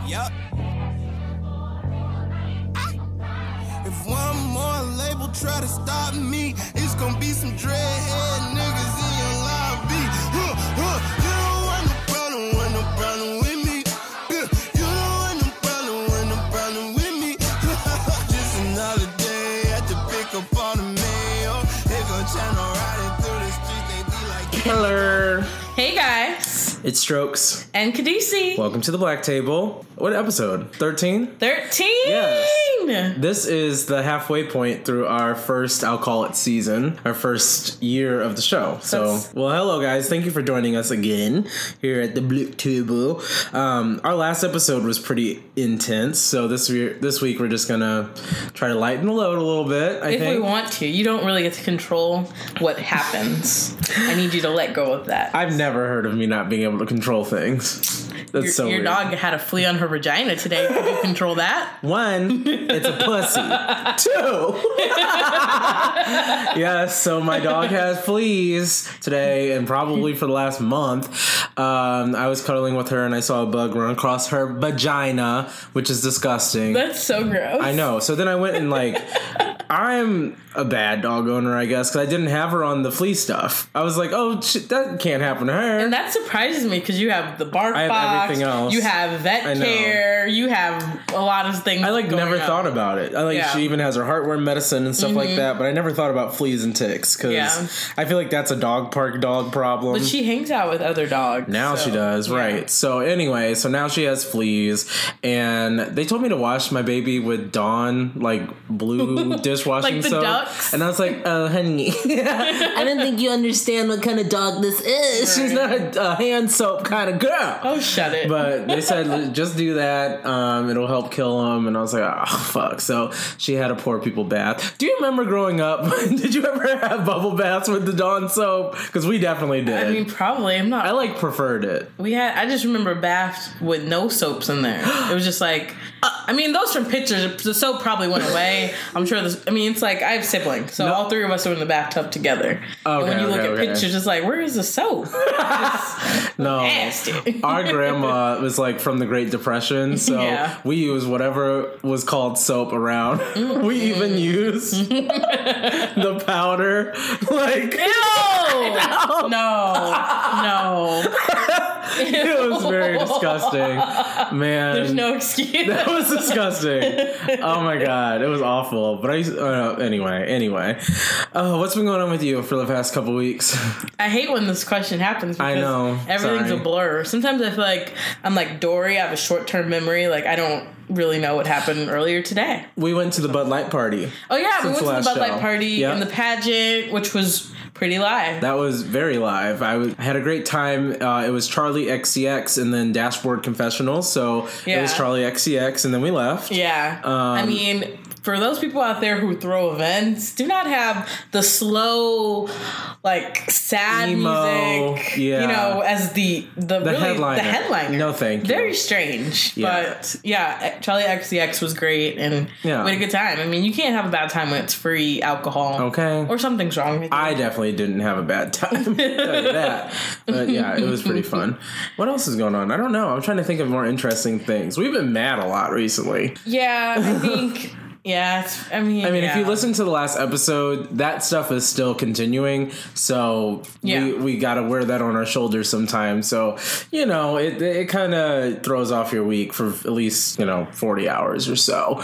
Yup. If one more label try to stop me, it's gonna be some dreadhead niggas in your lobby. You don't want no problem with me. You don't want no problem with me. Just another day at the pick up on the mail. They gon' channel riding through the streets, they be like Killer. Hey guys. It's Strokes. And Kadisi. Welcome to the Black Table. What episode? 13? 13! Yes. This is the halfway point through our first, I'll call it season, our first year of the show. So, well, hello guys. Thank you for joining us again here at the Black Table. Our last episode was pretty intense, so this week we're just gonna try to lighten the load a little bit, I think. If we want to. You don't really get to control what happens. I need you to let go of that. I've never heard of me not being able to control things. That's so weird. Your dog had a flea on her vagina today. Could you control that? 1, it's a pussy. 2, yes, so my dog has fleas today and probably for the last month. I was cuddling with her and I saw a bug run across her vagina, which is disgusting. That's so gross. I know. So then I went and I'm a bad dog owner, I guess, because I didn't have her on the flea stuff. I was like, oh, shit, that can't happen to her. And that surprises me because you have the bark box. I have everything else. You have vet care. You have a lot of things. I never thought about it. She even has her heartworm medicine and stuff like that, but I never thought about fleas and ticks because I feel like that's a dog park dog problem. But she hangs out with other dogs. Now she does, right. So anyway, now she has fleas and they told me to wash my baby with Dawn, blue dishwashing like the soap. ducks? And I was like, oh, honey, I don't think you understand what kind of dog this is. Right. She's not a hand soap kind of girl. Oh, shut it. But they said, just do that. It'll help kill them. And I was like, oh, fuck. So she had a poor people bath. Do you remember growing up? Did you ever have bubble baths with the Dawn soap? Because we definitely did. I mean, probably. I'm not. I preferred it. I just remember baths with no soaps in there. It was just those from pictures. The soap probably went away. I'm sure it's like I have siblings, so all three of us are in the bathtub together. And when you look at pictures, it's like, where is the soap? No, nasty. Our grandma was from the Great Depression, so we used whatever was called soap around. Mm-hmm. We even used the powder. Ew! No. It was very disgusting, man. There's no excuse. That was disgusting. Oh my god, it was awful. But anyway. What's been going on with you for the past couple weeks? I hate when this question happens because I know. Everything's a blur. Sometimes I feel like I'm like Dory. I have a short-term memory. I don't really know what happened earlier today. We went to the Bud Light party. Oh yeah, we went to the Bud Light party and the pageant, which was pretty live. That was very live. I had a great time. It was Charlie XCX and then Dashboard Confessionals. So it was Charlie XCX and then we left. Yeah. For those people out there who throw events, do not have the slow, sad emo, music, as the headliner. No, thank you. Very strange. Yeah. But Charlie XCX was great and we had a good time. You can't have a bad time when it's free alcohol. Okay. Or something's wrong with you. I definitely didn't have a bad time. I'll tell you that. But it was pretty fun. What else is going on? I don't know. I'm trying to think of more interesting things. We've been mad a lot recently. Yeah, I think... Yeah, if you listen to the last episode, that stuff is still continuing. So we got to wear that on our shoulders sometimes. So, it kind of throws off your week for at least, 40 hours or so.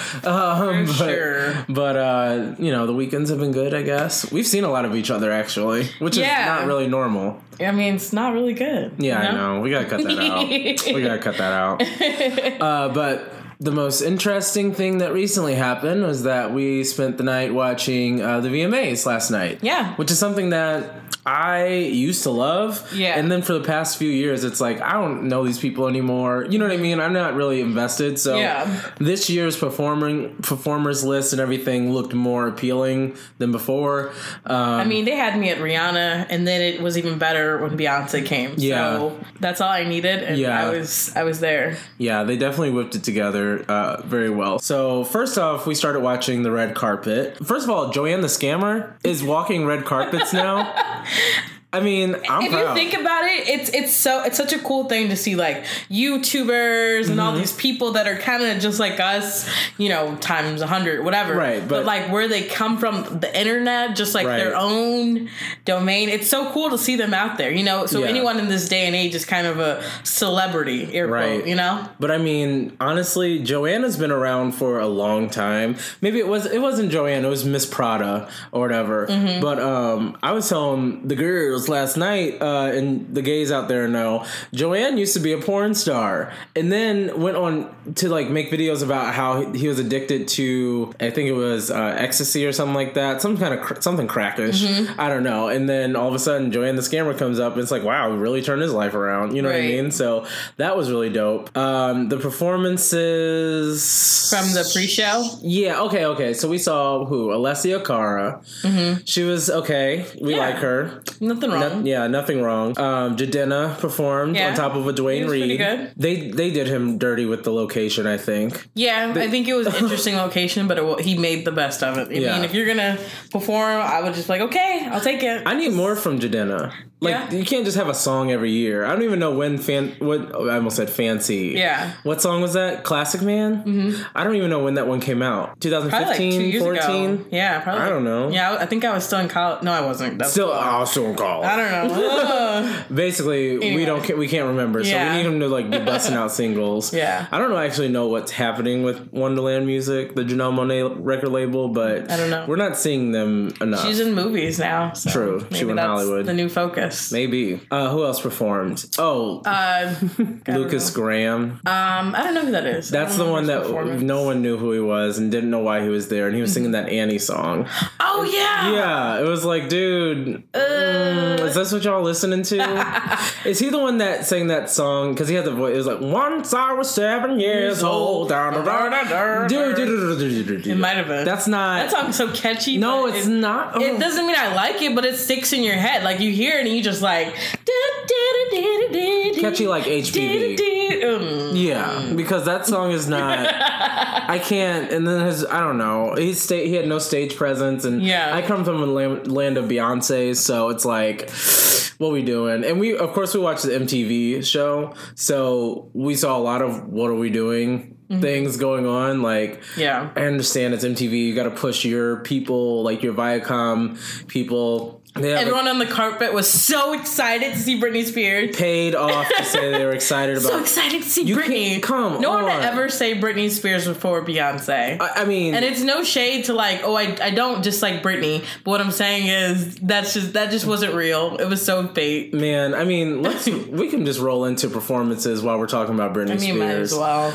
Sure. But, the weekends have been good, I guess. We've seen a lot of each other, actually, which is not really normal. It's not really good. Yeah, I know. We got to cut that out. But... the most interesting thing that recently happened was that we spent the night watching the VMAs last night. Yeah. Which is something that I used to love. Yeah. And then for the past few years, it's I don't know these people anymore. You know what I mean? I'm not really invested. So this year's performers list and everything looked more appealing than before. They had me at Rihanna, and then it was even better when Beyonce came. Yeah. So that's all I needed, and I was there. Yeah, they definitely whipped it together very well. So first off, we started watching the red carpet. First of all, Joanne the Scammer is walking red carpets now. I mean, I'm proud. If you think about it, it's such a cool thing to see, like, YouTubers and all these people that are kind of just like us, you know, times 100, whatever. Right. But like where they come from, the internet, just like their own domain. It's so cool to see them out there, you know? So anyone in this day and age is kind of a celebrity, air quote, you know? But I mean, honestly, Joanna's been around for a long time. Maybe it wasn't Joanna, it was Miss Prada or whatever. But I was telling the girls last night, and the gays out there know, Joanne used to be a porn star and then went on to like make videos about how he was addicted to, I think it was ecstasy or something like that, some kind of something crackish. I don't know. And then all of a sudden, Joanne the Scammer comes up and it's like, wow, he really turned his life around. You know what I mean? So that was really dope. The performances from the pre-show. Yeah. Okay. So we saw Alessia Cara. She was okay. We like her. Nothing wrong. Nothing wrong. Jadena performed on top of a Dwayne Reed. Good. They did him dirty with the location, I think. Yeah, I think it was an interesting location, but he made the best of it. I mean, if you're gonna perform, I would just like, okay, I'll take it. I need more from Jadena. Like, you can't just have a song every year. I don't even know when I almost said Fancy. Yeah. What song was that? Classic Man? I don't even know when that one came out. 2015, like 2 years 14? Ago. Yeah, probably. I don't know. Yeah, I think I was still in college. No, I wasn't. I was still in college. I don't know. Basically, anyway. we can't remember, so we need him to like be busting out singles. I don't actually know what's happening with Wonderland Music, the Janelle Monáe record label, but I don't know. We're not seeing them enough. She's in movies now. So true. She went Hollywood. The new focus. Maybe. Who else performed? Oh, Lucas Graham. I don't know who that is. That's the one that no one knew who he was and didn't know why he was there, and he was singing that Annie song. Oh yeah. Yeah, it was like, dude, is this what y'all listening to? Is he the one that sang that song? Because he had the voice. It was like, once I was 7 years old. Dude. It might have been. That's not. That song's so catchy. No, it's not. Oh. It doesn't mean I like it, but it sticks in your head. Like you hear it and you just like catchy like HPV. Yeah, because that song is not. I can't. And then I don't know. He had no stage presence, and I come from the land of Beyonce, so it's like, what we doing? And we watched the MTV show, so we saw a lot of what are we doing things going on. Like, I understand it's MTV. You got to push your people, like your Viacom people. Everyone on the carpet was so excited to see Britney Spears. Paid off to say they were excited about. So excited to see Britney. No one would ever say Britney Spears before Beyonce. I mean, and it's no shade to like, I don't just like Britney. But what I'm saying is that just wasn't real. It was so fake. Man, I mean, we can just roll into performances while we're talking about Britney Spears. Might as well.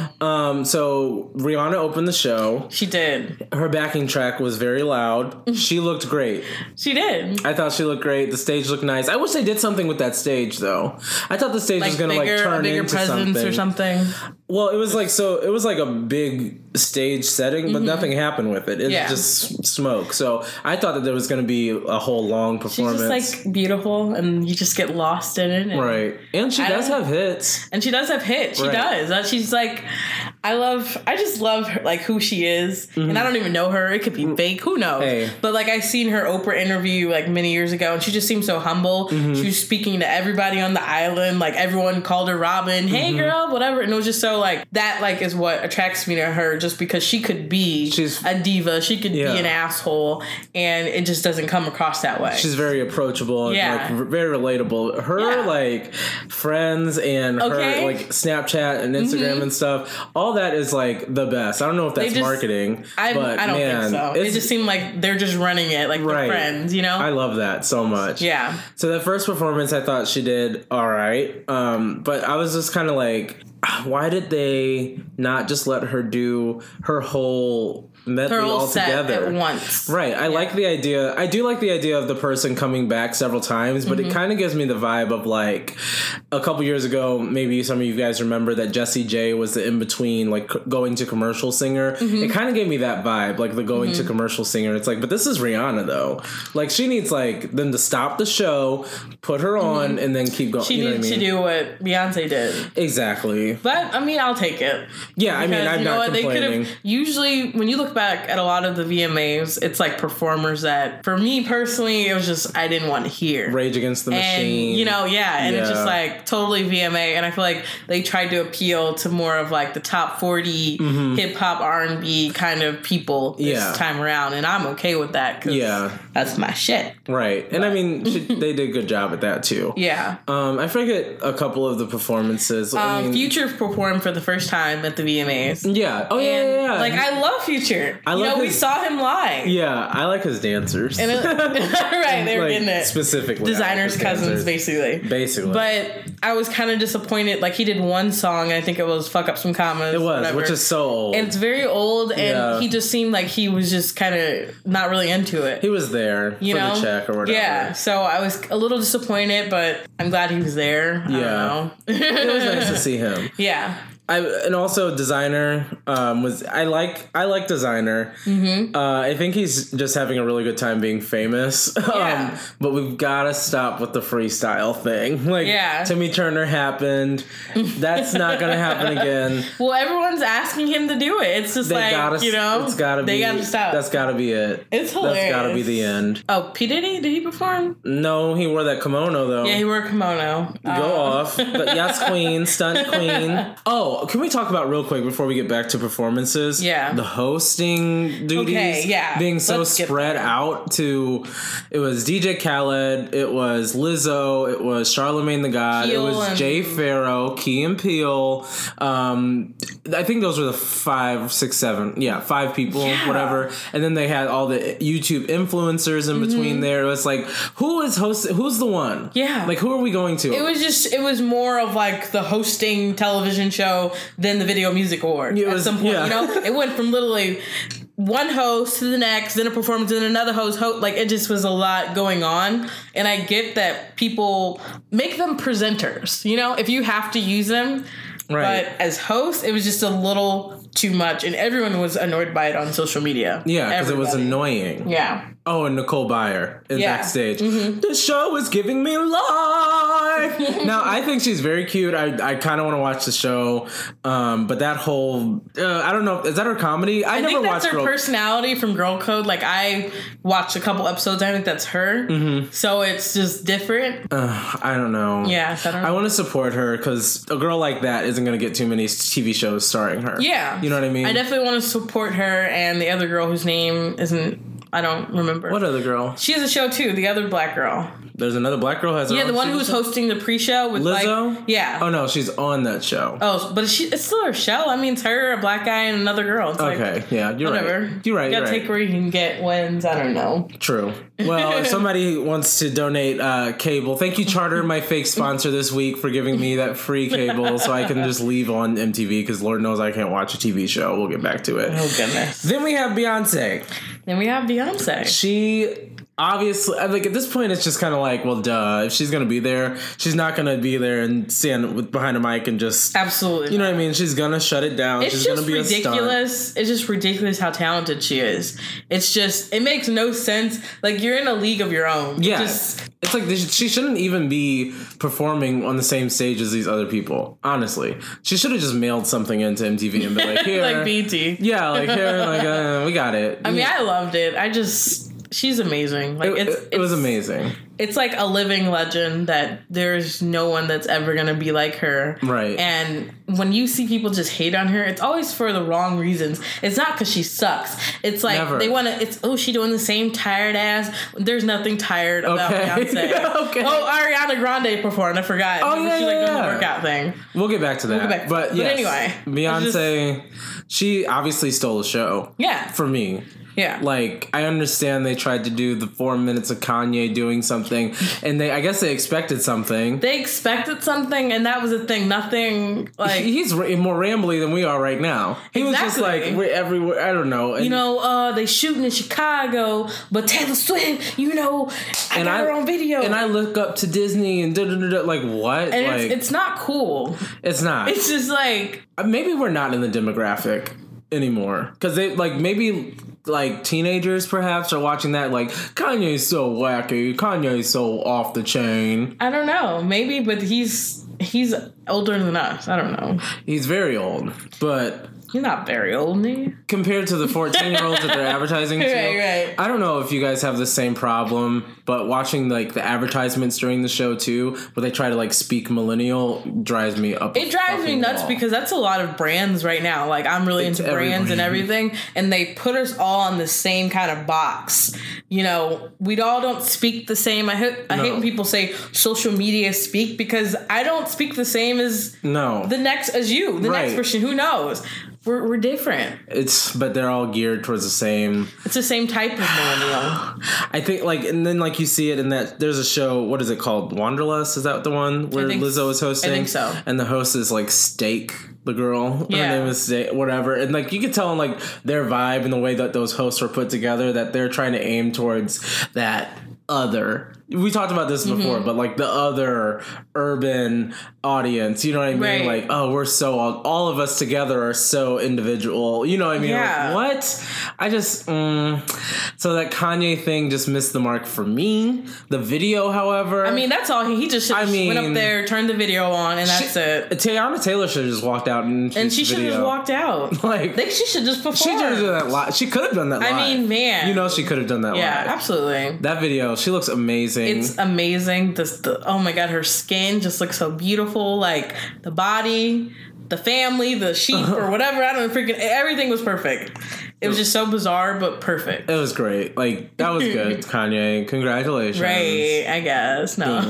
So Rihanna opened the show. She did. Her backing track was very loud. She looked great. She did. I thought she looked great. The stage looked nice. I wish they did something with that stage, though. I thought the stage was going to like turn into something. Or something. Well, it was like a big stage setting, but nothing happened with it. It just smoke. So I thought that there was going to be a whole long performance. She's just like beautiful, and you just get lost in it. And right, and she does have hits. And she does have hits. She does. She's like, I just love her, like who she is, and I don't even know her. It could be fake. Who knows? Hey. But like I seen her Oprah interview like many years ago, and she just seemed so humble. She was speaking to everybody on the island. Like everyone called her Robin. Hey girl, whatever. And it was just so like that. Like is what attracts me to her, just because she could be a diva. She could be an asshole, and it just doesn't come across that way. She's very approachable and like very relatable. Her like friends and her like Snapchat and Instagram and stuff. All that is like the best. I don't know if that's marketing, but I don't think so. It just seemed like they're just running it like they're friends, you know? I love that so much. Yeah. So the first performance, I thought she did all right. But I was just kind of like, why did they not just let her do her whole medley all together at once? Right. I like the idea. I do like the idea of the person coming back several times, but it kind of gives me the vibe of like a couple years ago, maybe some of you guys remember that Jessie J was the in-between, like going to commercial singer. It kind of gave me that vibe, like the going to commercial singer. It's like, but this is Rihanna though. Like she needs like them to stop the show, put her on, and then keep going. She needs to do what Beyonce did. Exactly. exactly. But I mean, I'll take it. Yeah, I mean, I'm not complaining. Usually, when you look back at a lot of the VMAs, it's like performers that, for me personally, it was just I didn't want to hear. Rage Against the Machine. And it's just like totally VMA. And I feel like they tried to appeal to more of like the top 40 hip hop R&B kind of people this time around, and I'm okay with that because that's my shit. Right, and I mean, they did a good job at that too. Yeah. I forget a couple of the performances. Future performed for the first time at the VMAs. Yeah. Oh yeah. Like I love Future. We saw him live. Yeah, I like his dancers. And right, they were getting it specifically. Designers' cousins, basically. But I was kind of disappointed. Like he did one song, I think it was "Fuck Up Some Commas." It was, which is so old. And it's very old, and he just seemed like he was just kind of not really into it. He was there for the check or whatever. Yeah, so I was a little disappointed, but I'm glad he was there. I don't know. It was nice to see him. Yeah. And also Designer was I like Designer. I think he's just having a really good time being famous. But we've got to stop with the freestyle thing. Like Timmy Turner happened. That's not gonna happen again. Well, everyone's asking him to do it. It's just it's gotta be. They gotta stop. That's gotta be it. It's hilarious. That's gotta be the end. Oh, P Diddy, did he perform? No, he wore that kimono though. Yeah, he wore a kimono. Go off. But yes, queen, stunt queen. Oh. Can we talk about real quick before we get back to performances? Yeah. The hosting duties being so spread out to, it was DJ Khaled, it was Lizzo, it was Charlamagne the God, it was Jay Pharoah, Key and Peele. I think those were the 5 people, whatever. And then they had all the YouTube influencers in between there. It was like, who's the one? Yeah. Like, who are we going to? It was more of like the hosting television show than the Video Music Award at some point. It went from literally one host to the next, then a performance, then another host. Like, it just was a lot going on. And I get that people make them presenters, if you have to use them. Right. But as hosts, it was just a little too much, and everyone was annoyed by it on social media. Yeah, because it was annoying. Yeah. Oh, and Nicole Byer backstage. This show is giving me life. Now, I think she's very cute. I kind of want to watch the show. But that whole, I don't know, is that her comedy? I never think watched that's her personality from Girl Code. Like, I watched a couple episodes. I think that's her. So it's just different. I don't know. Yeah, I want to support her because a girl like that isn't going to get too many TV shows starring her. Yeah. You know what I mean? I definitely want to support her and the other girl whose name I don't remember. What other girl? She has a show too, the other black girl. There's another black girl who has her own the one who's hosting the pre-show with Lizzo? Yeah. Oh no, she's on that show. Oh, but it's still her show. I mean, it's her, a black guy, and another girl. It's okay, yeah, you're whatever. Right. You're right. You gotta take where you can get wins. I don't know. True. Well, if somebody wants to donate cable, thank you, Charter, my fake sponsor this week, for giving me that free cable so I can just leave on MTV because Lord knows I can't watch a TV show. We'll get back to it. Oh, goodness. Then we have Beyonce. She obviously, like, at this point, it's just kind of like, well, duh. If she's gonna be there, she's not gonna be there and stand behind a mic and just absolutely. You know what I mean? She's gonna shut it down. She's gonna be ridiculous. It's just ridiculous how talented she is. It's just, it makes no sense. Like, you're in a league of your own. Yeah. It's like she shouldn't even be performing on the same stage as these other people. Honestly, she should have just mailed something into MTV and been like, "Here, like BT." Yeah, like here, like we got it. I mean, I loved it. She's amazing. Like it was amazing. It's like a living legend that there's no one that's ever gonna be like her. Right. And when you see people just hate on her, it's always for the wrong reasons. It's not because she sucks. It's like they want to. She doing the same tired ass. There's nothing tired about Beyonce. Okay. Oh, Ariana Grande performed. I forgot. Oh yeah, she's like doing the workout thing. We'll get back to that. But anyway, Beyonce, she obviously stole the show. Yeah. For me. Yeah. Like, I understand they tried to do the 4 minutes of Kanye doing something, and I guess they expected something. They expected something, and that was the thing. Nothing, like... He's more rambly than we are right now. He was just like, we're everywhere, I don't know. And, they shooting in Chicago, but Taylor Swift, I got her on video. And I look up to Disney and like, what? And like, it's not cool. It's not. It's just like... Maybe we're not in the demographic anymore. Because they, like, maybe... like teenagers perhaps are watching that like Kanye's so wacky, Kanye's so off the chain. I don't know, maybe, but he's He's older than us. I don't know. He's very old, but... He's not very old, is he? Compared to the 14-year-olds that they're advertising to. Right. I don't know if you guys have the same problem, but watching like the advertisements during the show too, where they try to like speak millennial, drives me up. It drives me nuts because that's a lot of brands right now. Like I'm really into brands and everything, and they put us all in the same kind of box. You know, we all don't speak the same. I hate when people say social media speak, because I don't speak the same as the next person. Who knows? We're different. But they're all geared towards the same. It's the same type of millennial. I think and then you see it in that there's a show. What is it called? Wanderlust? Is that the one where Lizzo is hosting? I think so. And the host is Steak, the girl. Yeah. Her name is Steak, whatever. And you could tell in their vibe and the way that those hosts were put together that they're trying to aim towards that other. We talked about this before, but the other urban audience, you know what I mean? Right. We're so all of us together are so individual. You know what I mean? Yeah. What? I just so that Kanye thing just missed the mark for me. The video, however, I mean, that's all he just went up there, turned the video on, and that's it. Tiana Taylor should have just walked out and she should have just walked out. She should just perform. She should have done that live. She could have done that live. I mean, man, you know she could have done that live. Yeah, absolutely. That video, she looks amazing. It's amazing. Oh my god, her skin just looks so beautiful. The body, the family, the sheep or whatever. I don't know. Everything was perfect. It was just so bizarre, but perfect. It was great. That was good, Kanye. Congratulations. Right, I guess. No.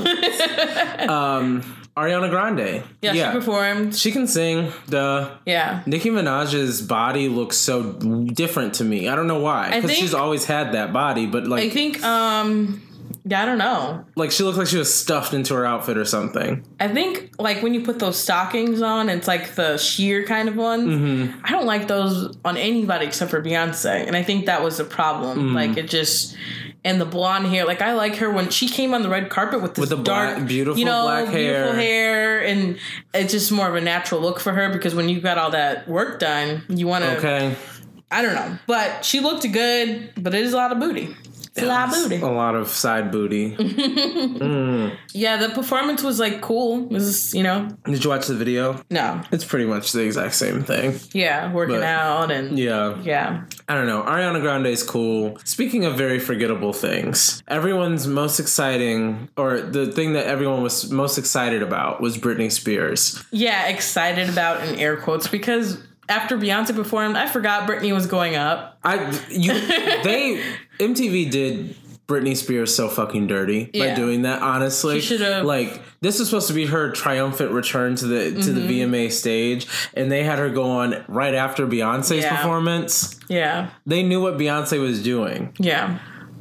Ariana Grande. Yeah, she performed. She can sing. Yeah. Nicki Minaj's body looks so different to me. I don't know why. Because she's always had that body, but I think, I don't know. She looked like she was stuffed into her outfit or something. I think, when you put those stockings on, it's the sheer kind of ones. Mm-hmm. I don't like those on anybody except for Beyonce. And I think that was the problem. Mm-hmm. And the blonde hair. I like her when she came on the red carpet with this dark, beautiful black hair. Beautiful hair. And it's just more of a natural look for her, because when you got all that work done, you want to... Okay. I don't know. But she looked good, but it is a lot of booty. It's a lot of booty. A lot of side booty. Yeah, the performance was cool. It was, Did you watch the video? No. It's pretty much the exact same thing. Yeah, working out and... Yeah. I don't know. Ariana Grande is cool. Speaking of very forgettable things, everyone's most exciting, or the thing that everyone was most excited about was Britney Spears. Yeah, excited about in air quotes, because... After Beyonce performed, I forgot Britney was going up. MTV did Britney Spears so fucking dirty by doing that, honestly. She should have... this was supposed to be her triumphant return to the VMA stage, and they had her go on right after Beyonce's performance. Yeah. They knew what Beyonce was doing. Yeah.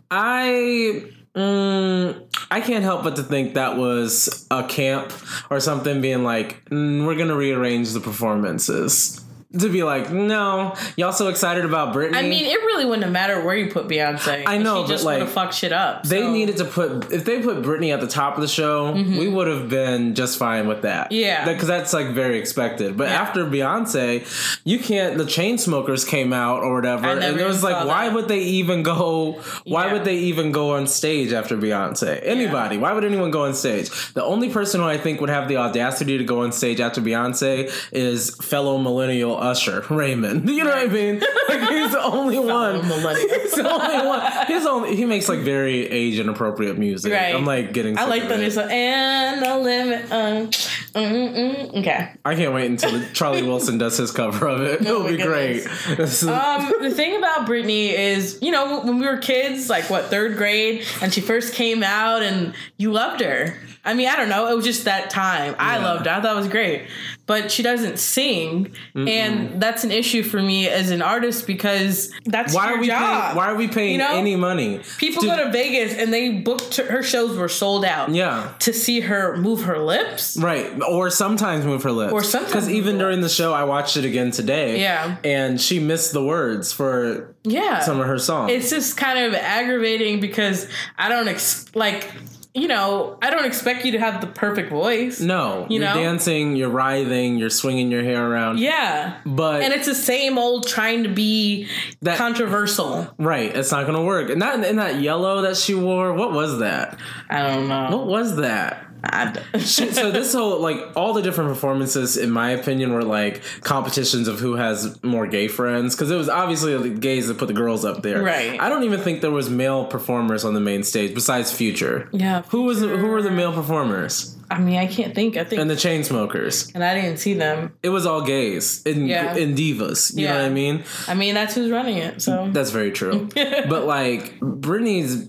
I can't help but to think that was a camp or something being we're going to rearrange the performances. To be no, y'all so excited about Britney. I mean, it really wouldn't have mattered where you put Beyonce. I know, she just would have fucked shit up. They needed to if they put Britney at the top of the show, we would have been just fine with that. Yeah. Because that's very expected. But after Beyonce, you can't, the Chainsmokers came out or whatever. And it was why would they even go, would they even go on stage after Beyonce? Anybody. Why would anyone go on stage? The only person who I think would have the audacity to go on stage after Beyonce is fellow millennial Usher Raymond. You know what I mean? He's the only one. He's the only one. He makes very age inappropriate music. Right. I'm getting. I like that. It's and the limit. Okay. I can't wait until Charlie Wilson does his cover of it. It'll be great. The thing about Britney is, when we were kids, third grade, and she first came out, and you loved her. I mean, I don't know. It was just that time. I loved her. I thought it was great. But she doesn't sing. And that's an issue for me as an artist, because that's your job. Why are we paying any money? People go to Vegas and they booked her shows were sold out. Yeah. To see her move her lips. Right. Or sometimes move her lips. Because even during the show, I watched it again today. Yeah. And she missed the words for some of her songs. It's just kind of aggravating, because I don't I don't expect you to have the perfect voice. No. You're dancing, you're writhing, you're swinging your hair around. Yeah. And it's the same old trying to be controversial. Right. It's not going to work. And that yellow that she wore, what was that? I don't know. What was that? So this whole, like, all the different performances, in my opinion, were like competitions of who has more gay friends, because it was obviously the gays that put the girls up there. Right. I don't even think there was male performers on the main stage besides Future. Yeah. Who were the male performers? I mean, I can't think. I think. And the Chainsmokers. And I didn't see them. It was all gays in divas. You know what I mean? I mean, that's who's running it. So that's very true. But like Britney's.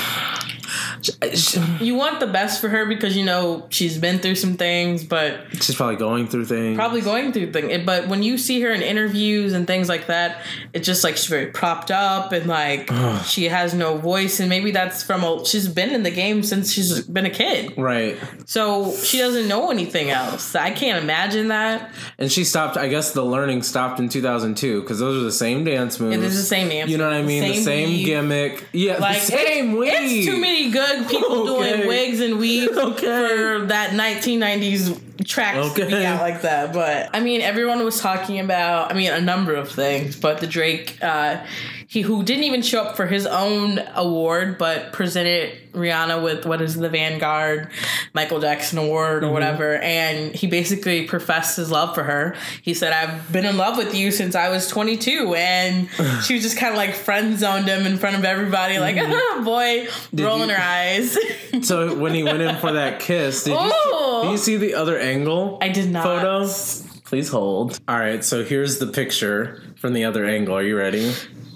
You want the best for her because, you know, she's been through some things, but... She's probably going through things. But when you see her in interviews and things like that, it's just like she's very propped up and like she has no voice. And maybe that's she's been in the game since she's been a kid. Right. So she doesn't know anything else. I can't imagine that. And she stopped, I guess the learning stopped in 2002 because those are the same dance moves. It is the same dance. You know what I mean? The same gimmick. Yeah, like, the same weave. It's too many good people doing wigs and weaves for that 1990s track to be out like that. But I mean, everyone was talking about, a number of things, but the Drake, who didn't even show up for his own award, but presented Rihanna with what is the Vanguard Michael Jackson Award or whatever, and he basically professed his love for her. He said, "I've been in love with you since I was 22," and she was just kind of like friend zoned him in front of everybody, like, boy, rolling her eyes. So when he went in for that kiss, did you see the other angle? I did not. Photo? Please hold. All right, so here's the picture from the other angle. Are you ready?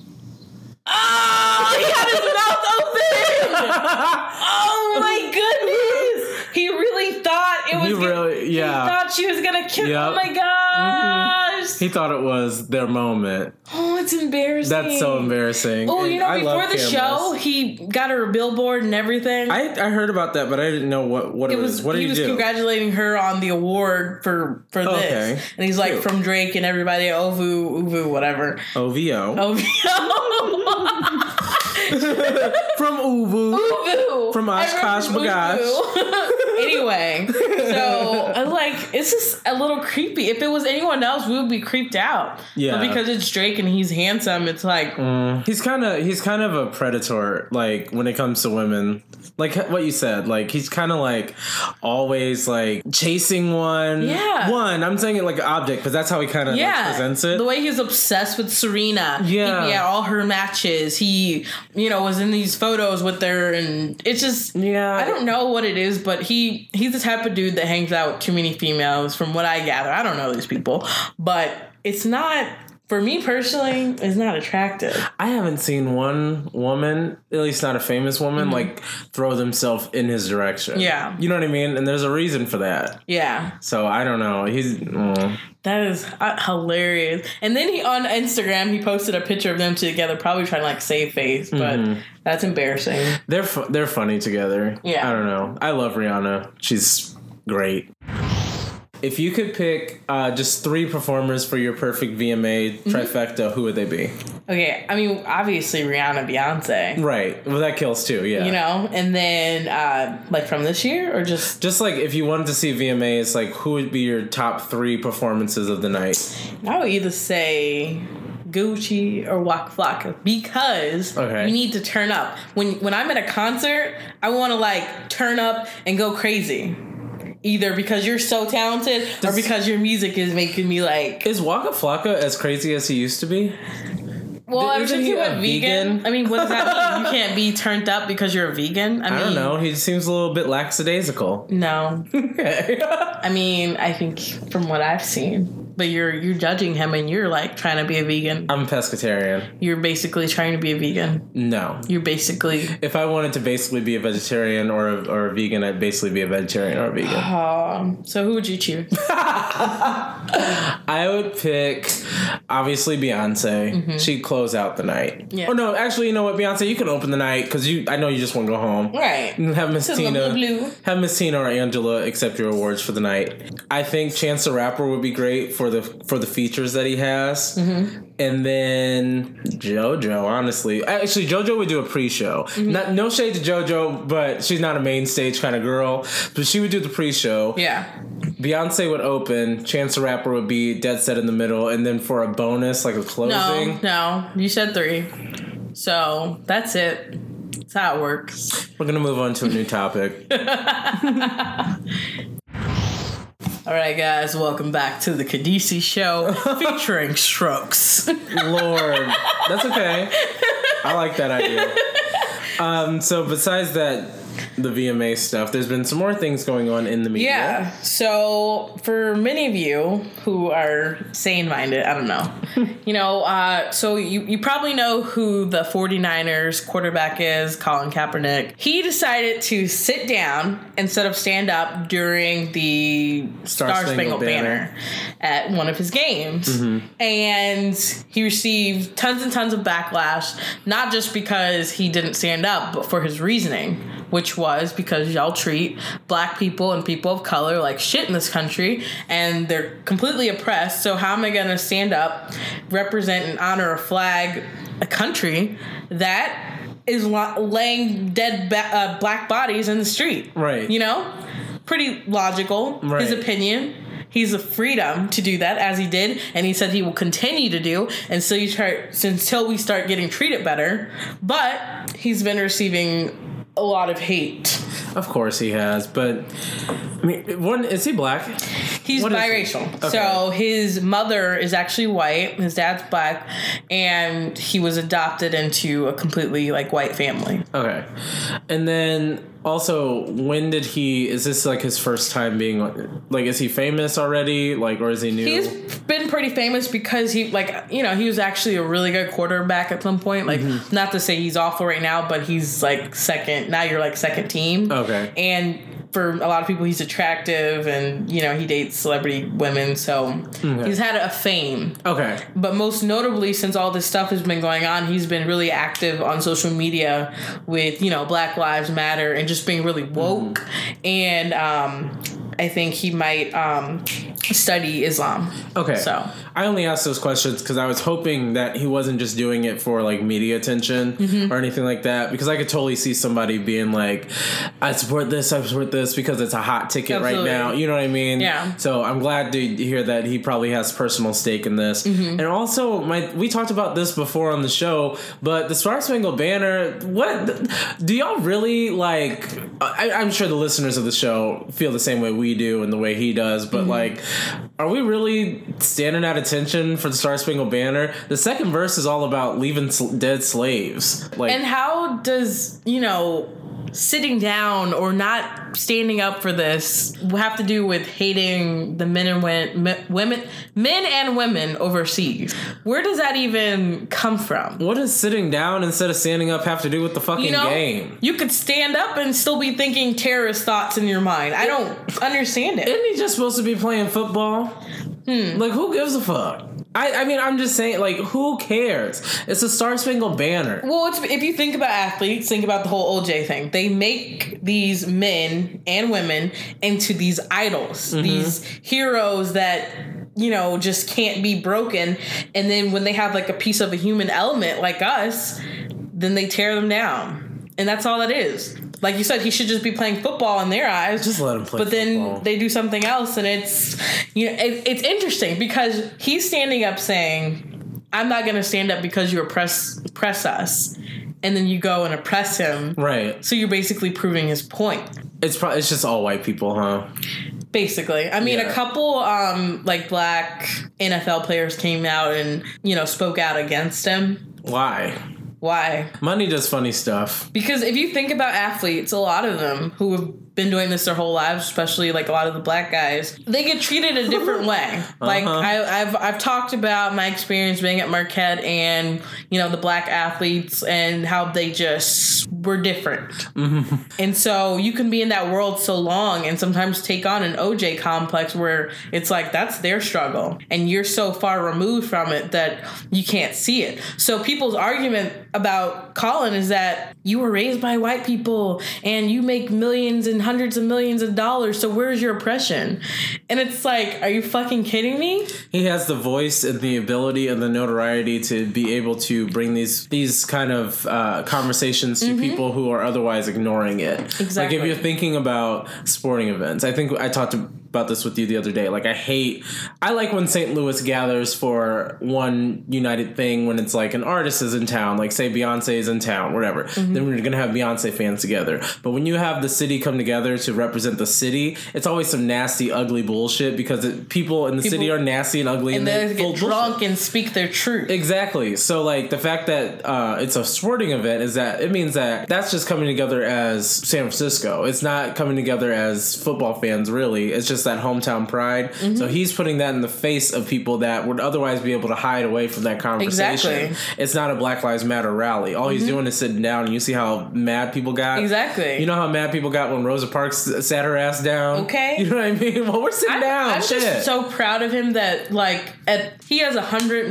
Oh, he had his mouth open! Oh my goodness! He really thought it was. He thought she was gonna kill. Yep. Oh my gosh! He thought it was their moment. Oh, it's embarrassing. That's so embarrassing. Oh, before the show, he got her a billboard and everything. I heard about that, but I didn't know what it was. What did he do? He was congratulating her on the award for this. Okay. And he's like, from Drake and everybody, Uvu, whatever. OVO. From Uvu. From Oshkosh B'gosh. Anyway, so I'm like, it's just a little creepy. If it was anyone else, we would be creeped out. Yeah. But because it's Drake and he's handsome, it's like he's kind of a predator. Like when it comes to women, like what you said, like he's kind of like always like chasing one. Yeah. I'm saying it like an object because that's how he kind of like presents it. The way he's obsessed with Serena. Yeah. All her matches. He, was in these photos with her, and it's just I don't know what it is, but he's the type of dude that hangs out with too many females, from what I gather. I don't know these people, but it's not, for me personally, it's not attractive. I haven't seen one woman, at least not a famous woman, like throw themselves in his direction. Yeah. You know what I mean? And there's a reason for that. Yeah. So I don't know. That is hilarious. And then on Instagram, he posted a picture of them together, probably trying to like save face, but that's embarrassing. They're funny together. Yeah. I don't know. I love Rihanna. She's great. If you could pick just 3 performers for your perfect VMA trifecta, who would they be? Okay, obviously Rihanna, Beyonce. Right. Well, that kills too, yeah. And then, like from this year, or just... Just like, if you wanted to see VMAs, like, who would be your top 3 performances of the night? I would either say Gucci or Waka Flocka, because you need to turn up. When I'm at a concert, I want to, like, turn up and go crazy. Either because you're so talented or because your music is making me like... Is Waka Flocka as crazy as he used to be? Well, ever since he went vegan? What does that mean? You can't be turned up because you're a vegan? I don't know. He seems a little bit lackadaisical. No. I think from what I've seen... But you're judging him and you're like trying to be a vegan. I'm a pescatarian. You're basically trying to be a vegan. No. You're basically... If I wanted to basically be a vegetarian or a vegan, I'd basically be a vegetarian or a vegan. So who would you choose? I would pick, obviously, Beyonce. She'd close out the night. Yeah. Or no, actually, you know what, Beyonce, you can open the night because I know you just want to go home. Right. And have Miss Tina or Angela accept your awards for the night. I think Chance the Rapper would be great for the features that he has. And then JoJo, honestly. Actually, JoJo would do a pre-show. No shade to JoJo, but she's not a main stage kind of girl. But she would do the pre-show. Yeah. Beyonce would open. Chance the Rapper would be dead set in the middle. And then for a bonus, like a closing. No. You said 3. So, that's it. That's how it works. We're gonna move on to a new topic. All right, guys, welcome back to the Kadisi Show featuring Strokes. Lord, that's okay. I like that idea. So besides that, the VMA stuff, there's been some more things going on in the media. Yeah. So for many of you who are sane-minded, I don't know, so you probably know who the 49ers quarterback is, Colin Kaepernick. He decided to sit down instead of stand up during the Star-Spangled Banner at one of his games. Mm-hmm. And he received tons and tons of backlash, not just because he didn't stand up, but for his reasoning, which was because y'all treat black people and people of color like shit in this country, and they're completely oppressed. So how am I going to stand up, represent and honor a flag, a country that is laying dead black bodies in the street? Right. Pretty logical. Right. His opinion. He's a freedom to do that, as he did, and he said he will continue to do until we start getting treated better. But he's been receiving a lot of hate. Of course he has, but I mean, is he black? He's biracial. Okay. So his mother is actually white, his dad's black, and he was adopted into a completely white family. Okay. And then also, is this his first time being, is he famous already? Or is he new? He's been pretty famous because he was actually a really good quarterback at some point. Mm-hmm. Not to say he's awful right now, but he's second. Now you're second team. Okay. And for a lot of people, he's attractive, and he dates celebrity women, so he's had a fame. Okay. But most notably, since all this stuff has been going on, he's been really active on social media with Black Lives Matter and just being really woke. And I think he might study Islam. Okay. So I only asked those questions because I was hoping that he wasn't just doing it for media attention or anything like that, because I could totally see somebody being I support this because it's a hot ticket right now. You know what I mean? Yeah. So I'm glad to hear that he probably has personal stake in this. Mm-hmm. And also, we talked about this before on the show, but the Star-Spangled Banner, what do y'all really I'm sure the listeners of the show feel the same way we do and the way he does, but are we really standing at attention for the Star-Spangled Banner? The second verse is all about leaving dead slaves. And how does, sitting down or not standing up for this have to do with hating the men and women overseas? Where does that even come from? What does sitting down instead of standing up have to do with the fucking game? You could stand up and still be thinking terrorist thoughts in your mind. I don't understand it. Isn't he just supposed to be playing football? Who gives a fuck? I mean, I'm just saying, who cares? It's a Star-Spangled Banner. Well, if you think about athletes, think about the whole OJ thing. They make these men and women into these idols, these heroes that, just can't be broken. And then when they have, a piece of a human element like us, then they tear them down. And that's all it is. Like you said, he should just be playing football in their eyes. Just let him play But football. Then they do something else, and it's it's interesting because he's standing up saying, I'm not going to stand up because you oppress us. And then you go and oppress him. Right. So you're basically proving his point. It's just all white people, huh? Basically. I mean, a couple black NFL players came out and, spoke out against him. Why? Money does funny stuff. Because if you think about athletes, a lot of them who have been doing this their whole lives, especially a lot of the black guys, they get treated a different way. I've talked about my experience being at Marquette and the black athletes and how they just were different. Mm-hmm. And so you can be in that world so long and sometimes take on an OJ complex where it's that's their struggle and you're so far removed from it that you can't see it. So people's argument about Colin is that you were raised by white people and you make millions and hundreds of millions of dollars, so where's your oppression? And it's are you fucking kidding me? He has the voice and the ability and the notoriety to be able to bring these kind of conversations to people who are otherwise ignoring it. Exactly. If you're thinking about sporting events, I think I talked about this with you the other day. I hate I like when St. Louis gathers for one united thing when it's like an artist is in town, like say Beyonce is in town, whatever. Mm-hmm. Then we're going to have Beyonce fans together. But when you have the city come together to represent the city, it's always some nasty, ugly bullshit because people in the city are nasty and ugly. And they get drunk and speak their truth. Exactly. So like the fact that it's a sporting event is that it means that that's just coming together as San Francisco. It's not coming together as football fans, really. It's just that hometown pride. Mm-hmm. So he's putting that in the face of people that would otherwise be able to hide away from that conversation. Exactly. It's not a Black Lives Matter rally. All he's doing is sitting down, and you see how mad people got. Exactly. You know how mad people got when Rosa Parks sat her ass down? Okay. You know what I mean? Well, we're sitting down. I'm just so proud of him that, like, he has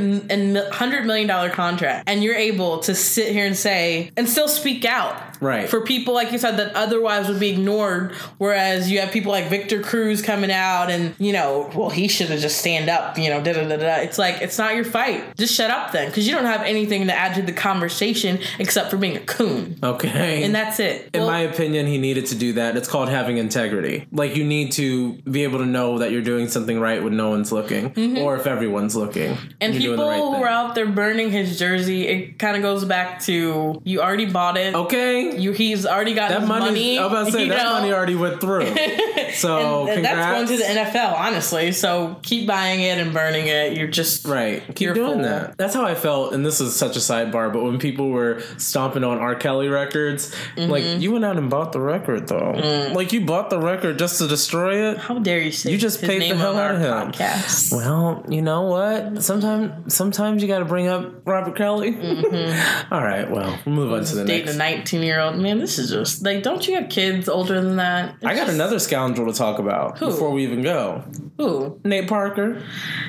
$100 million contract, and you're able to sit here and say, and still speak out. Right. For people, like you said, that otherwise would be ignored, whereas you have people like Victor Cruz coming out and, you know, well, he should have just stand up, you know, da-da-da-da. It's like, it's not your fight. Just shut up then, because you don't have anything to add to the conversation except for being a coon. Okay. And that's it. In my opinion, he needed to do that. It's called having integrity. Like, you need to be able to know that you're doing something right when no one's looking, or if everyone's looking. And people who are out there burning his jersey, it kind of goes back to, you already bought it. Okay. He's already got that his money. I was about to say, that money already went through. So, and that's going to the NFL, honestly. So, keep buying it and burning it. You're just... Right. Keep doing that. That's how I felt, and this is such a sidebar, but when people were stomping on R. Kelly records, like, you went out and bought the record, though. Like, you bought the record just to destroy it? How dare you say you just his paid name the hell out of him. Podcast. Well, you know what? Sometimes you got to bring up Robert Kelly. All right, well, we'll move on to the next. Dating a 19-year-old. Man, this is just, like, don't you have kids older than that? I got another scoundrel to talk about before we even go. Who? Nate Parker.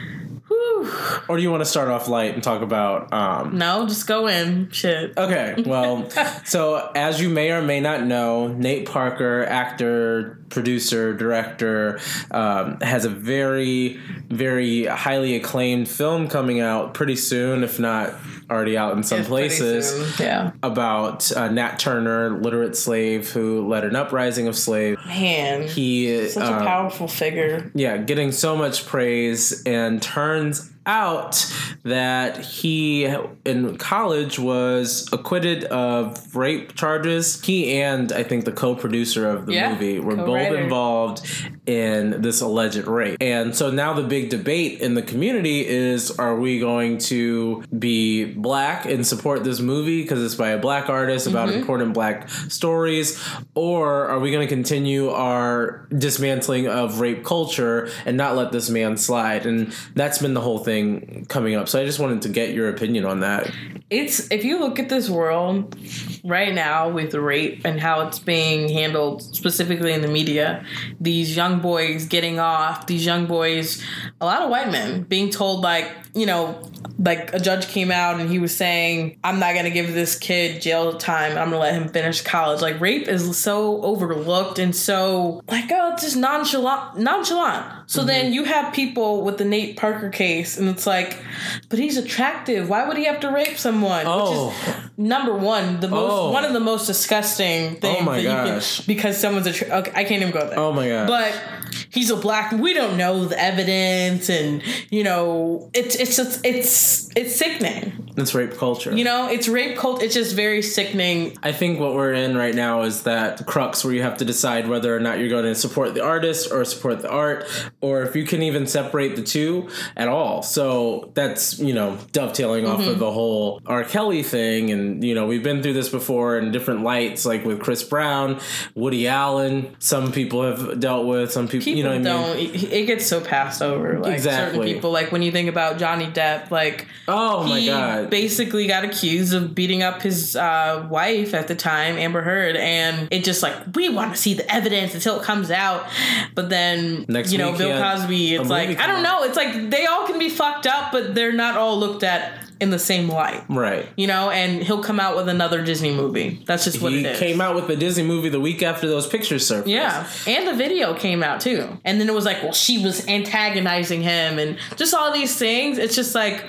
Whew. Or do you want to start off light and talk about... No, just go in. Shit. Okay, well, so as you may or may not know, Nate Parker, actor, producer, director, has a very, very highly acclaimed film coming out pretty soon, if not already out in some places. Yeah. About Nat Turner, literate slave who led an uprising of slaves. Man, he such a powerful figure. Yeah, getting so much praise, and turns out that he in college was acquitted of rape charges. He and I think the co-producer of the movie were both involved in this alleged rape. And so now the big debate in the community is, are we going to be black and support this movie because it's by a black artist about important black stories, or are we going to continue our dismantling of rape culture and not let this man slide? And that's been the whole thing coming up. So I just wanted to get your opinion on that. If you look at this world right now with rape and how it's being handled specifically in the media, these young boys getting off, these young boys, a lot of white men being told, like, you know, like a judge came out and he was saying, I'm not going to give this kid jail time. I'm going to let him finish college. Like, rape is so overlooked and so like, oh, it's just nonchalant. So then you have people with the Nate Parker case and it's like, but he's attractive. Why would he have to rape someone? Oh. Which is number one, one of the most disgusting things that you can, because someone's okay, I can't even go there. Oh my God. But he's a black, we don't know the evidence, and you know, it's sickening. It's rape culture. You know, it's rape culture. It's just very sickening. I think what we're in right now is that crux where you have to decide whether or not you're going to support the artist or support the art, or if you can even separate the two at all. So that's, you know, dovetailing off of the whole R. Kelly thing. And, you know, we've been through this before in different lights, like with Chris Brown, Woody Allen. Some people have dealt with, some people you know what I mean? It gets so passed over. Like, certain people, like when you think about Johnny Depp, like, oh my God, basically got accused of beating up his wife at the time, Amber Heard, and it just like, we want to see the evidence until it comes out. But then, next Bill Cosby, it's like, I don't know, it's like they all can be fucked up, but they're not all looked at in the same light. Right. You know, and he'll come out with another Disney movie. That's just what it is. He came out with the Disney movie the week after those pictures surfaced. Yeah. And the video came out too. And then it was like, well, she was antagonizing him and just all these things. It's just like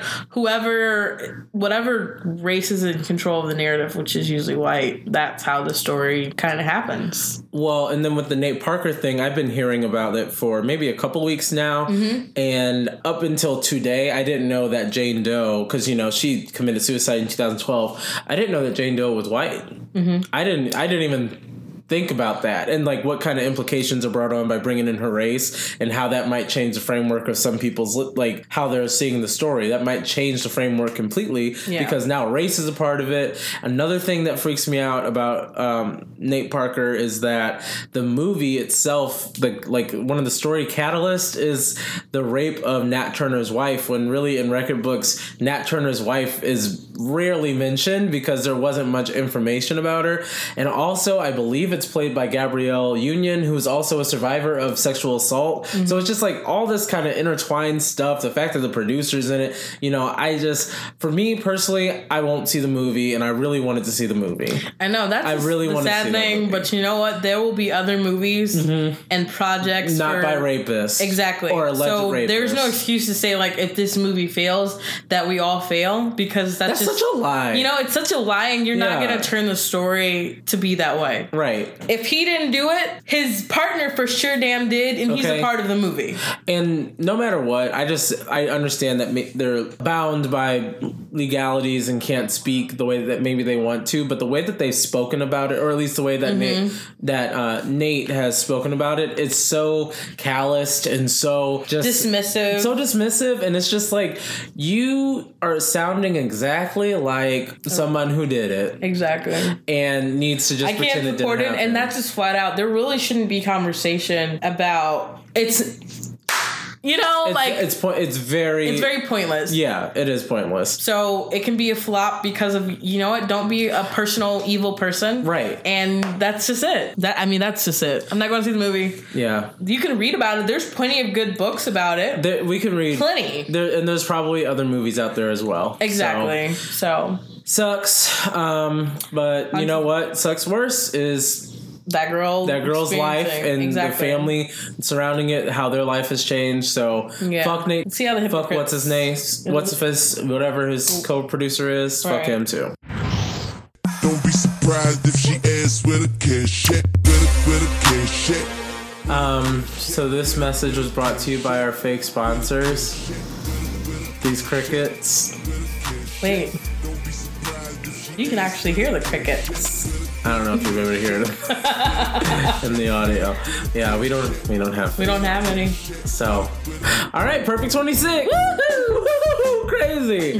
whatever race is in control of the narrative, which is usually white, that's how the story kind of happens. Well, and then with the Nate Parker thing, I've been hearing about it for maybe a couple weeks now. Mm-hmm. And up until today, I didn't know that Jane Doe, because, you know, she committed suicide in 2012. I didn't know that Jane Doe was white. Mm-hmm. I didn't even think about that and like what kind of implications are brought on by bringing in her race and how that might change the framework of some people's like how they're seeing the story. That might change the framework completely because now race is a part of it. Another thing that freaks me out about Nate Parker is that the movie itself, one of the story catalyst is the rape of Nat Turner's wife, when really in record books Nat Turner's wife is rarely mentioned because there wasn't much information about her. And also I believe it's played by Gabrielle Union, who is also a survivor of sexual assault. Mm-hmm. So it's just like all this kind of intertwined stuff. The fact that the producer's in it, you know, for me personally, I won't see the movie, and I really wanted to see the movie. I know that's the sad thing, but you know what? There will be other movies and projects not by rapists, exactly, or alleged rapists. There's no excuse to say like if this movie fails that we all fail, because that's just such a lie. You know, it's such a lie, and you're not going to turn the story to be that way, right? If he didn't do it, his partner for sure damn did, and he's a part of the movie. And no matter what, I understand that they're bound by legalities and can't speak the way that maybe they want to, but the way that they've spoken about it, or at least the way that Nate has spoken about it, it's so calloused and so just dismissive, and it's just like you are sounding exactly like someone who did it, exactly, and needs to just pretend it didn't happen. And that's just flat out. There really shouldn't be conversation about it's. You know, it's very pointless. Yeah, it is pointless. So it can be a flop because of, you know what? Don't be a personal evil person, right? And that's just it. That's just it. I'm not going to see the movie. Yeah, you can read about it. There's plenty of good books about it. We can read plenty, and there's probably other movies out there as well. Exactly. So sucks, but you know what? Sucks worse is that girl's life and the family surrounding it, how their life has changed. So fuck Nate. See how the fuck what's his name? Whatever his co-producer is. Fuck him too. Don't be surprised if she asks where the cash at. Where the cash at. So this message was brought to you by our fake sponsors. These crickets. Wait. You can actually hear the crickets. I don't know if you've ever heard it in the audio. Yeah, we don't have any. So, all right, perfect 26. Woo-hoo! Crazy.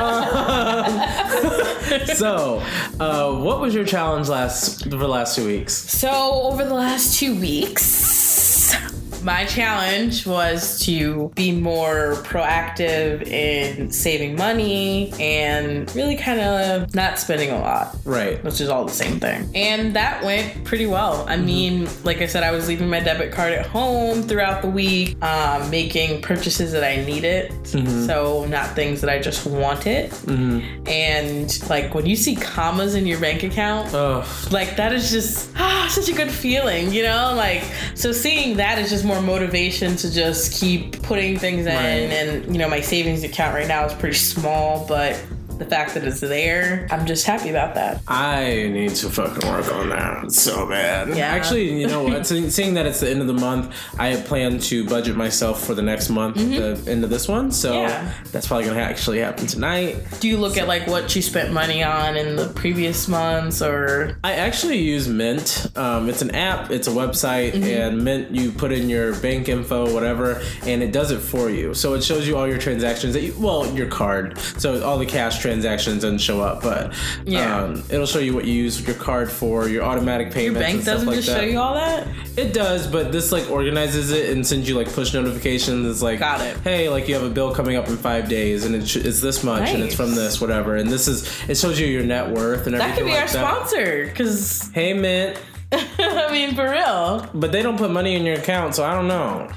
So, what was your challenge for the last 2 weeks? So, over the last 2 weeks, my challenge was to be more proactive in saving money and really kind of not spending a lot. Right. Which is all the same thing. And that went pretty well. I mean, like I said, I was leaving my debit card at home throughout the week, making purchases that I needed. Mm-hmm. So not things that I just wanted. Mm-hmm. And like when you see commas in your bank account, like that is just such a good feeling, you know? Like, so seeing that is just more motivation to just keep putting things in. And you know, my savings account right now is pretty small, but the fact that it's there, I'm just happy about that. I need to fucking work on that so bad. Yeah. Actually, you know what? Seeing that it's the end of the month, I had planned to budget myself for the next month, the end of this one. So that's probably going to actually happen tonight. Do you look at like what you spent money on in the previous months, or? I actually use Mint. It's an app, it's a website, and Mint, you put in your bank info, whatever, and it does it for you. So it shows you all your transactions your card. So all the cash transactions doesn't show up, but it'll show you what you use your card for, your automatic payments. Your bank doesn't just show you all that? It does, but this like organizes it and sends you like push notifications. It's like, got it. Hey, like you have a bill coming up in 5 days, and it's this much, and it's from this, whatever. And it shows you your net worth and everything. That could be our sponsor, because hey Mint. I mean, for real. But they don't put money in your account, so I don't know.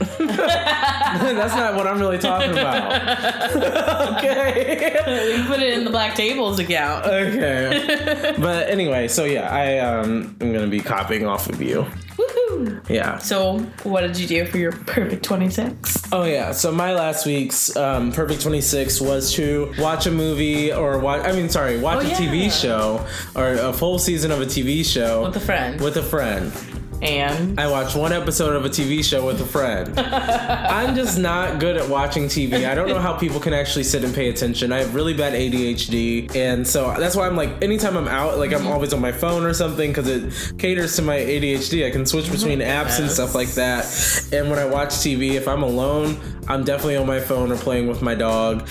That's not what I'm really talking about. Okay. You put it in the Black Tables account. Okay. But anyway, so yeah, I'm going to be copying off of you. Woohoo. Yeah. So, what did you do for your Perfect 26? Oh, yeah. So, my last week's Perfect 26 was to watch a movie watch a TV show or a full season of a TV show. With a friend. With a friend. And I watched one episode of a TV show with a friend. I'm just not good at watching TV. I don't know how people can actually sit and pay attention. I have really bad ADHD, and so that's why I'm like, anytime I'm out, like I'm always on my phone or something because it caters to my ADHD. I can switch between apps and stuff like that. And when I watch TV, if I'm alone, I'm definitely on my phone or playing with my dog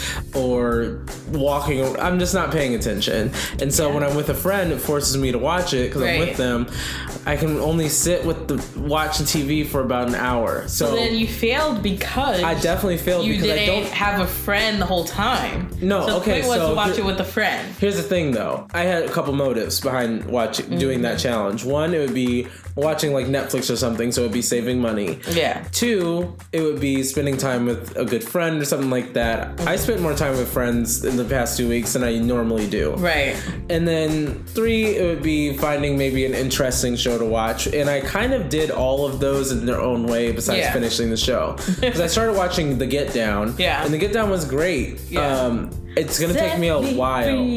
or walking. I'm just not paying attention. And so when I'm with a friend, it forces me to watch it because I'm with them. I can only sit watching TV for about an hour. So then you failed because I definitely failed because I don't have a friend the whole time. No, so okay. The point was to watch it with a friend. Here's the thing, though. I had a couple motives behind doing that challenge. One, it would be watching like Netflix or something, so it would be saving money. Yeah. 2, it would be spending time with a good friend or something like that. I spent more time with friends in the past 2 weeks than I normally do. Right. And then 3, it would be finding maybe an interesting show to watch. And I kind of did all of those in their own way besides finishing the show. Because I started watching The Get Down. Yeah. And The Get Down was great. Yeah. It's going to take me a while.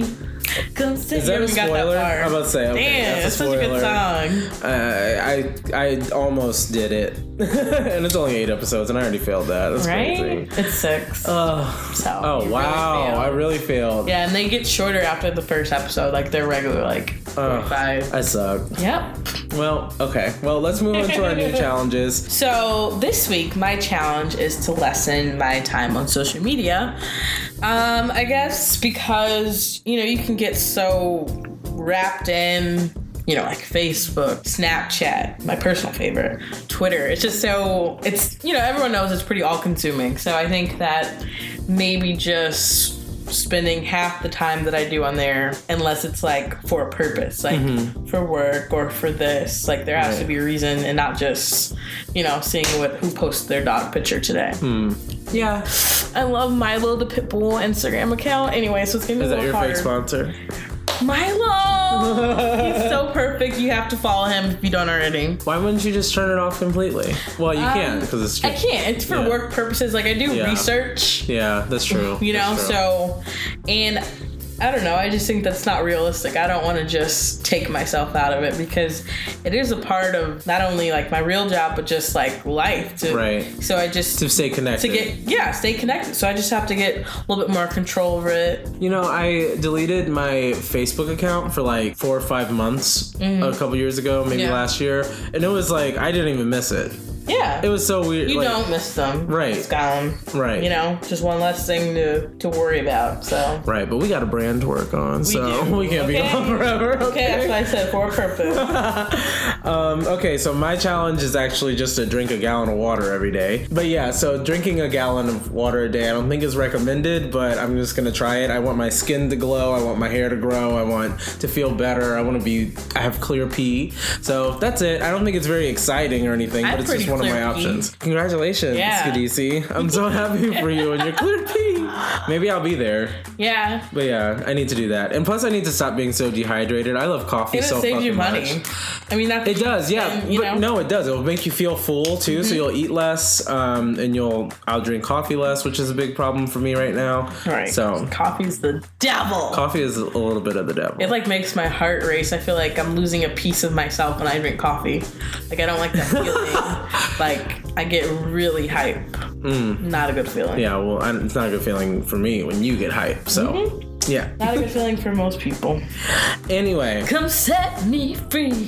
Is that a spoiler? I'm about to say, okay, damn, that's a spoiler. Such a good song. I almost did it. And it's only 8 episodes, and I already failed that. That's crazy. It's 6. Oh, wow. I really failed. Yeah, and they get shorter after the first episode. Like, they're regular, like, 45. I suck. Yep. Well, okay. Well, let's move on to our new challenges. So, this week, my challenge is to lessen my time on social media. I guess because, you can get so wrapped in, like Facebook, Snapchat, my personal favorite, Twitter. It's just so, everyone knows it's pretty all-consuming. So I think that maybe just spending half the time that I do on there, unless it's like for a purpose, like for work or for this, like there has to be a reason and not just, seeing who posted their dog picture today. Yeah. I love Milo the Pitbull Instagram account. Anyway, so it's going to be a little harder. Is that your fake sponsor? Milo! He's so perfect. You have to follow him if you don't already. Why wouldn't you just turn it off completely? Well, you can because it's true. I can't. It's for work purposes. Like I do research. Yeah, that's true. So, and I don't know. I just think that's not realistic. I don't want to just take myself out of it because it is a part of not only like my real job, but just like life. So I just to stay connected. Stay connected. So I just have to get a little bit more control over it. I deleted my Facebook account for like 4 or 5 months a couple years ago, maybe last year, and it was like I didn't even miss it. Yeah. It was so weird. You don't miss them. Right. It's gone. Right. Just one less thing to worry about. So. Right, but we got a brand to work on, we can't be gone forever. Okay, that's what I said, for a purpose. Okay, so my challenge is actually just to drink a gallon of water every day. But yeah, so drinking a gallon of water a day, I don't think is recommended, but I'm just gonna try it. I want my skin to glow. I want my hair to grow. I want to feel better. I have clear pee. So that's it. I don't think it's very exciting or anything, but it's just one of my options. Congratulations, Skadisi. I'm so happy for you and your clear pee. Maybe I'll be there. Yeah. But yeah, I need to do that. And plus I need to stop being so dehydrated. I love coffee so fucking much. It saves you money. I mean, that's... It does, yeah. But no, it does. It will make you feel full too, so you'll eat less, and I'll drink coffee less, which is a big problem for me right now. Right. So coffee's the devil. Coffee is a little bit of the devil. It like makes my heart race. I feel like I'm losing a piece of myself when I drink coffee. Like I don't like that feeling. Like I get really hype. Not a good feeling. Yeah, well, it's not a good feeling for me when you get hype. So yeah, not a good feeling for most people. Anyway, come set me free.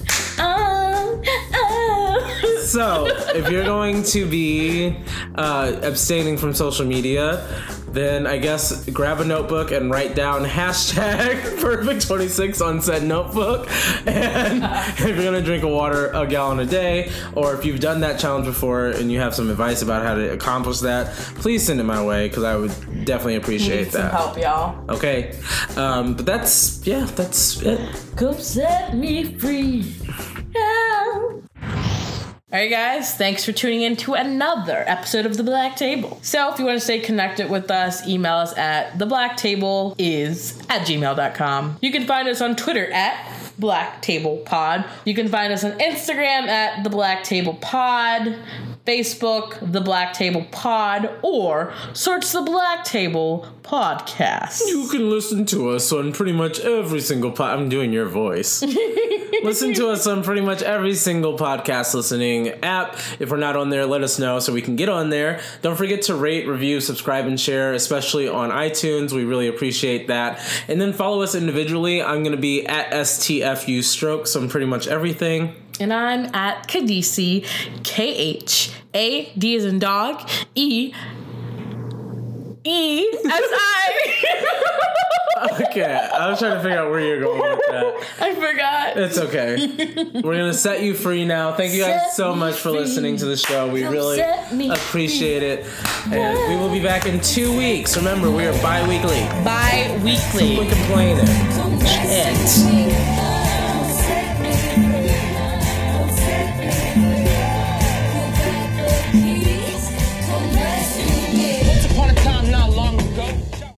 So, if you're going to be abstaining from social media, then I guess grab a notebook and write down hashtag Perfect26 on said notebook. And if you're going to drink a gallon a day, or if you've done that challenge before and you have some advice about how to accomplish that, please send it my way because I would definitely appreciate that. Need some help, y'all. Okay. But that's it. Come set me free. Alright guys, thanks for tuning in to another episode of The Black Table. So if you want to stay connected with us, email us at theblacktableis@gmail.com. You can find us on Twitter at Black Table Pod. You can find us on Instagram at The Black Table Pod, Facebook, The Black Table Pod, or search The Black Table Podcast. You can listen to us on pretty much every single I'm doing your voice. Listen to us on pretty much every single podcast listening app. If we're not on there, let us know so we can get on there. Don't forget to rate, review, subscribe, and share, especially on iTunes. We really appreciate that. And then follow us individually. I'm going to be at STFU Strokes on pretty much everything. And I'm at Kadisi, KHAD as in dog, ESI. Okay, I was trying to figure out where you're going with that. I forgot. It's okay. We're going to set you free now. Thank you guys so much for listening to the show. We really appreciate it. And we will be back in 2 weeks. Remember, we are bi-weekly. Bi-weekly. Quit complaining. Shit.